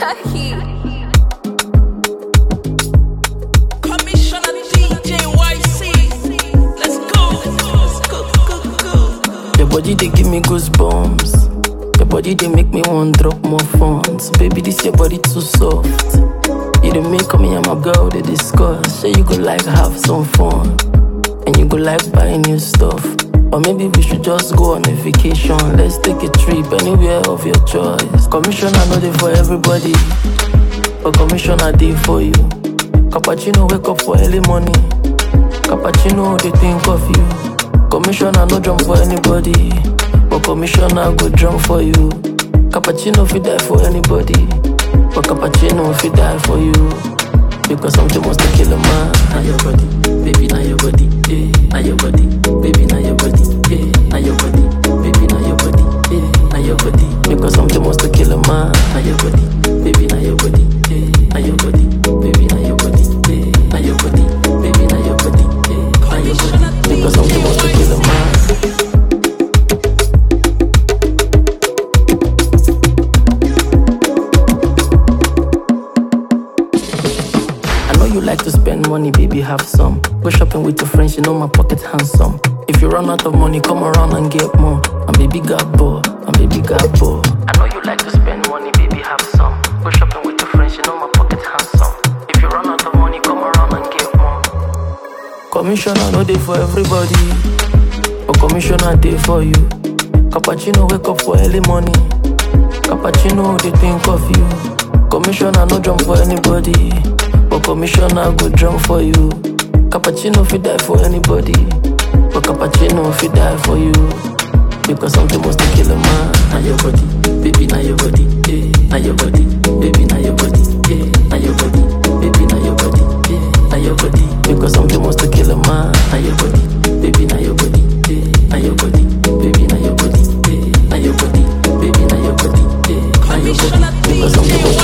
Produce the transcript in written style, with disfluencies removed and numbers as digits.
Taki. Commissioner DJ YC. Let's go. Your body they give me goosebumps. Your body they make me want drop more funds. Baby, this your body too soft. You dey make me and my girl they discuss. Say you go like have some fun, and you go like buy new stuff. Or maybe we should just go on a vacation. Let's take a trip anywhere of your choice. Commissioner know they for everybody, but commissioner day for you. Cappuccino wake up for early morning. Cappuccino they think of you. Commissioner no jump for anybody, but commissioner go jump for you. Cappuccino fit die for anybody, but cappuccino fit die for you. Because something must kill a man. Now your body, baby, now your body, yeah. Now your body, baby, now your body, yeah. Now your body, baby, now your body, yeah. Now your body, because something must kill a man. Now your body, baby, now your body, yeah. Now your body, baby, now your body, yeah. Now your body, baby, now your body, yeah. Now your body, because something must kill a man. You like to spend money, baby, have some. Go shopping with your friends, you know my pocket handsome. If you run out of money, come around and get more. And baby got bored, and baby got bored. I know you like to spend money, baby, have some. Go shopping with your friends, you know my pocket handsome. If you run out of money, come around and get more. Commissioner no day for everybody, but commissioner day for you. Cappuccino wake up for early morning. Cappuccino they think of you. Commissioner no jump for anybody, but commissioner go jump for you. Cappuccino fit die for anybody, but cappuccino fit die for you. Because something must kill a man. Now your body, baby, now your body, yeah. Now your body, baby, now your body, yeah. Now your body, baby, now your body, yeah. Now your body, because something must kill a man. Now your body, baby, now your body, yeah. Now your body, baby, now your body, yeah. Now your body, baby, now your body, yeah. Now your body, because something must